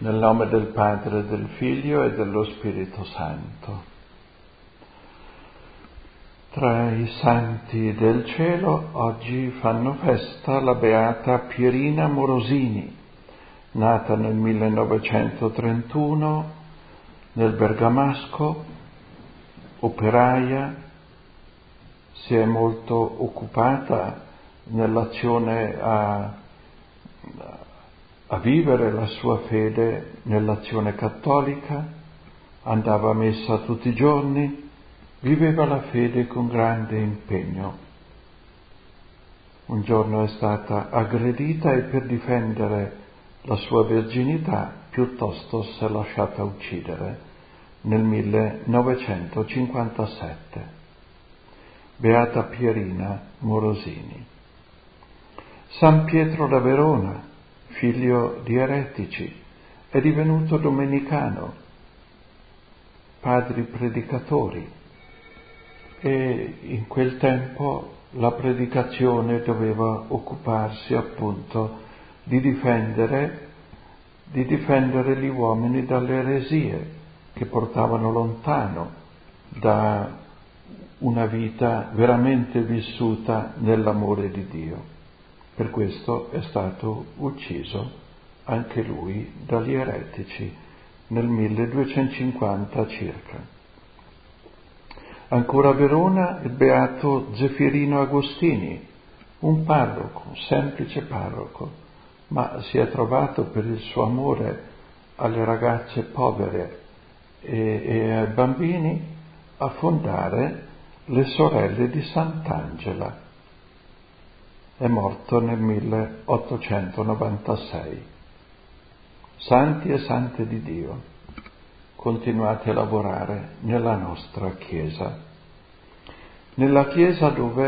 Nel nome del Padre, del Figlio e dello Spirito Santo. Tra i santi del cielo oggi fanno festa la beata Pierina Morosini, nata nel 1931 nel Bergamasco, operaia, si è molto occupata nell'azione a vivere la sua fede nell'azione cattolica, andava a messa tutti i giorni, viveva la fede con grande impegno. Un giorno è stata aggredita e per difendere la sua verginità piuttosto si è lasciata uccidere nel 1957. Beata Pierina Morosini. San Pietro da Verona, figlio di eretici, è divenuto domenicano, padri predicatori, e in quel tempo la predicazione doveva occuparsi appunto di difendere gli uomini dalle eresie che portavano lontano da una vita veramente vissuta nell'amore di Dio. Per questo è stato ucciso anche lui dagli eretici nel 1250 circa. Ancora a Verona il beato Zeffirino Agostini, un parroco, un semplice parroco, ma si è trovato per il suo amore alle ragazze povere e ai bambini a fondare le sorelle di Sant'Angela. È morto nel 1896. Santi e sante di Dio, continuate a lavorare nella nostra Chiesa. Nella Chiesa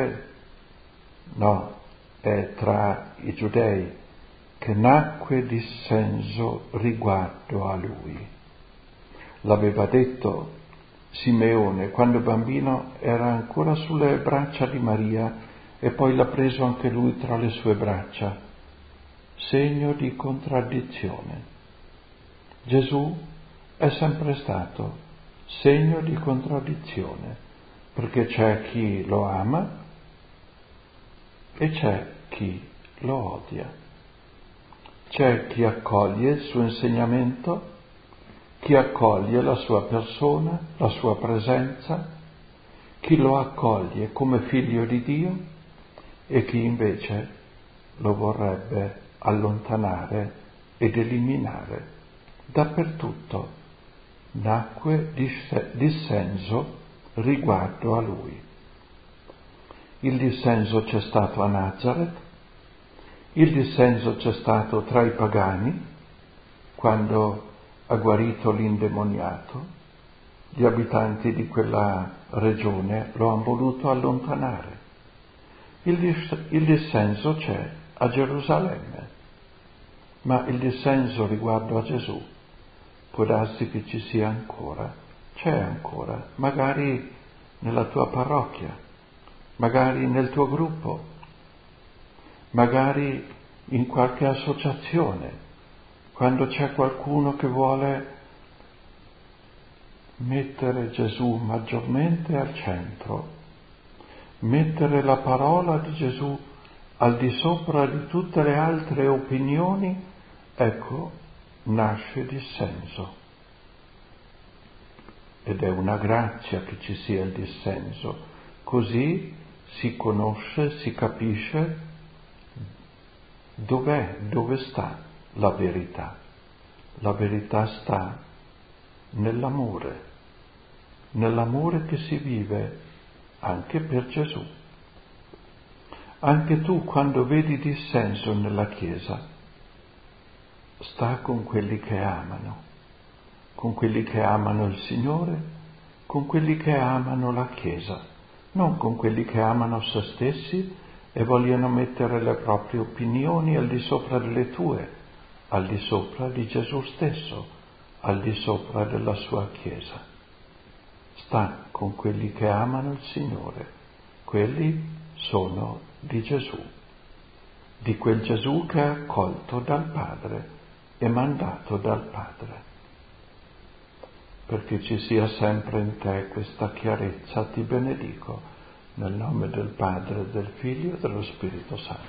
è tra i giudei che nacque dissenso riguardo a Lui. L'aveva detto Simeone quando bambino era ancora sulle braccia di Maria e poi l'ha preso anche lui tra le sue braccia. Segno di contraddizione. Gesù è sempre stato segno di contraddizione, perché c'è chi lo ama e c'è chi lo odia. C'è chi accoglie il suo insegnamento, chi accoglie la sua persona, la sua presenza, chi lo accoglie come figlio di Dio e chi invece lo vorrebbe allontanare ed eliminare. Dappertutto nacque dissenso riguardo a Lui. Il dissenso c'è stato a Nazareth, il dissenso c'è stato tra i pagani, quando ha guarito l'indemoniato, gli abitanti di quella regione lo hanno voluto allontanare. Il dissenso c'è a Gerusalemme, ma il dissenso riguardo a Gesù può darsi che ci sia ancora, c'è ancora, magari nella tua parrocchia, magari nel tuo gruppo, magari in qualche associazione, quando c'è qualcuno che vuole mettere Gesù maggiormente al centro, mettere la parola di Gesù al di sopra di tutte le altre opinioni, ecco, nasce dissenso. Ed è una grazia che ci sia il dissenso, così si conosce, si capisce dove sta la verità. La verità sta nell'amore che si vive anche per Gesù. Anche tu, quando vedi dissenso nella Chiesa, sta con quelli che amano il Signore, con quelli che amano la Chiesa, non con quelli che amano se stessi e vogliono mettere le proprie opinioni al di sopra delle tue, al di sopra di Gesù stesso, al di sopra della sua Chiesa. Sta con quelli che amano il Signore, quelli sono di Gesù, di quel Gesù che è accolto dal Padre, e mandato dal Padre. Perché ci sia sempre in te questa chiarezza, ti benedico, nel nome del Padre, del Figlio e dello Spirito Santo.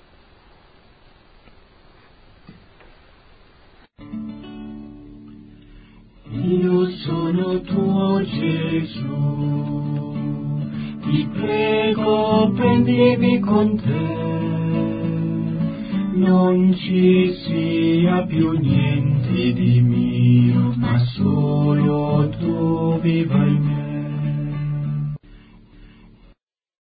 Io sono tuo Gesù, ti prego prendimi con te, non ci sia più niente di mio, ma solo tu viva in me.